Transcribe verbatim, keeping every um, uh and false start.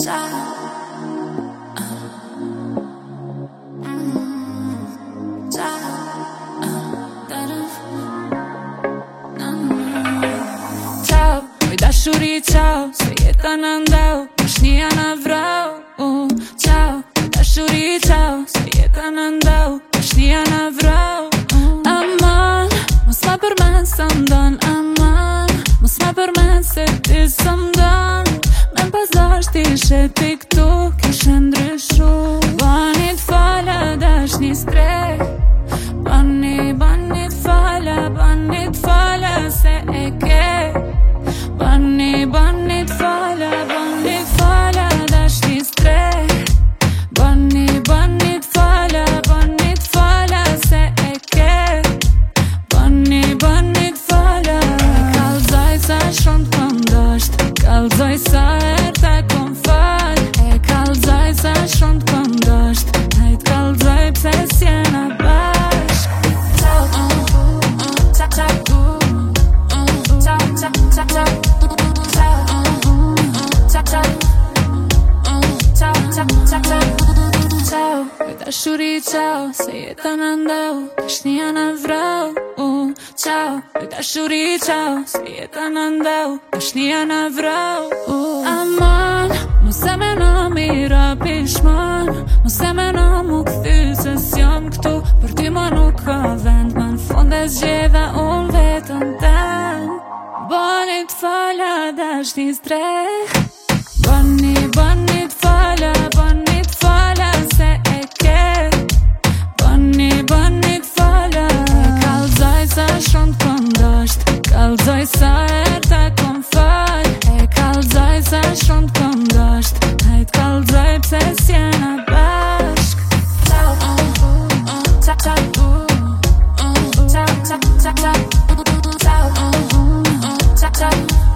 Dashuri, ciao, se jeta në ndau, dashnia në vrau. uh, Ciao, dashuri, ciao, se jeta në ndau, dashnia në vrau. uh. Aman, mos ma përmen së ndon, aman, mos ma përmen se ti së ndon. Me pas dasht ishe ti këtu, kishe ndryshu. Bani t'fala, dashni s'krej. Bani, bani t'fala, bani t'fala se e ke. Bani, bani t'fala, bani t'fala, dashni s'krej. Bani, bani t'fala, bani t'fala se e ke. Bani, bani t'fala. E kalzoj sa shumë t'këndosht, kalzoj sa erta kom fal. E kalzoj sa shumë t'këndosht, hajt kalzoj pse s'jena bashk. Ciao, uh, uh, ciao, ciao, uh, uh, ciao, ciao, ciao, ciao. Ciao, dashuri, ciao, se jeta në ndau, dashnia në vrau. uh, Ciao, dashuri, ciao, se jeta në ndau, dashnia në vrau. uh. Aman, mos e meno mira pishman, mos e meno mu këthy se s'jam këtu. Për ty ma nuk ka vend, ma në fund e zgjeva unë vetën ten. Bani t'fala, dashni s'dreh. Bani, bani t'fala, bani t'fala se e ke. Bani, bani t'fala. E kalzoj sa shumë t'këndosht, kalzoj sa erta kom fal. E kalzoj sa shumë t'këndosht, hajt kalzoj pse s'jena bashk. Ciao, uh, uh, ciao, ciao, uh, uh, ciao, ciao, ciao, ciao. Ciao, uh, uh, ciao, ciao.